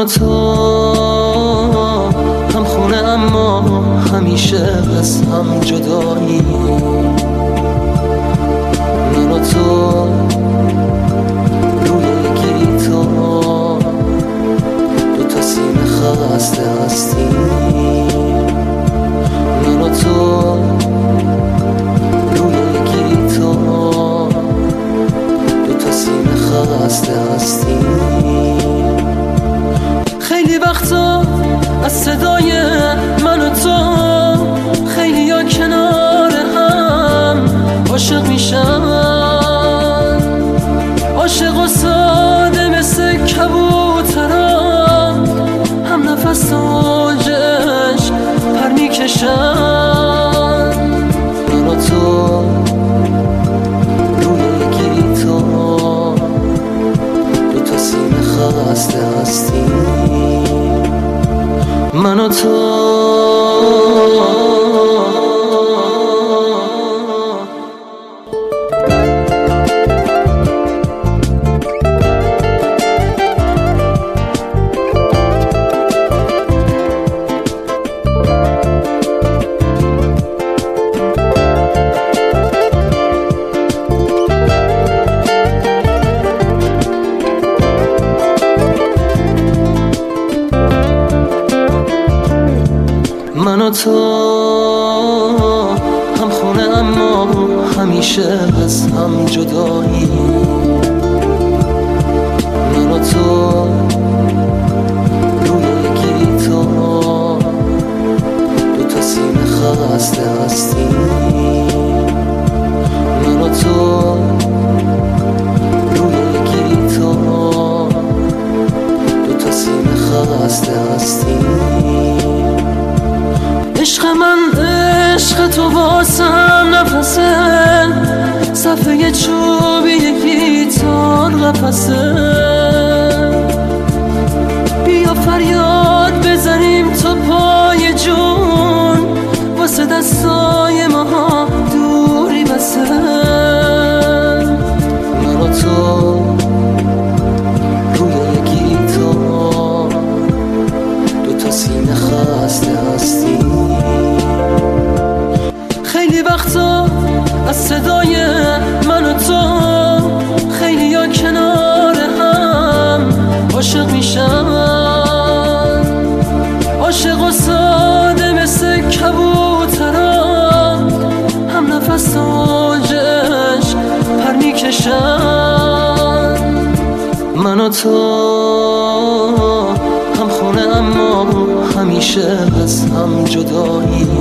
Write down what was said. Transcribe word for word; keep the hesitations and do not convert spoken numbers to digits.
و تو هم خونه اما همیشه از هم جدایی. من و تو روی گیتار دو تا سینه خسته هستیم. من و تو روی گیتار دو تا سینه خسته هستیم. خیلی وقتا از صدای من و تو خیلی ها کنار هم عاشق میشن، عاشق و ساده مثل کبوتران هم نفس اوجش پر میکشن. من و تو روی گیتار دو تا سینه خسته هستیم. من و تو من و تو هم خونه اما همیشه از هم جدایی. من و تو روی گیتار دو تا سینه خسته هستیم. من و تو روی گیتار دو تا سینه خسته هستیم. عشق من عشق تو واسم نفسه، صفحه چوبی گیتار قفسه. بیا فریاد بزنیم تا پای جون، واسه دستای ما دوری بسه. من و تو روی گیتار دو تا سینه خسته هستیم. خیلی وقتا از صدای من و تو خیلی ها کنار هم عاشق میشن، عاشق و ساده مثل کبوتران هم نفس اوجش پر میکشن. من و تو هم خونه اما همیشه از هم جدایی.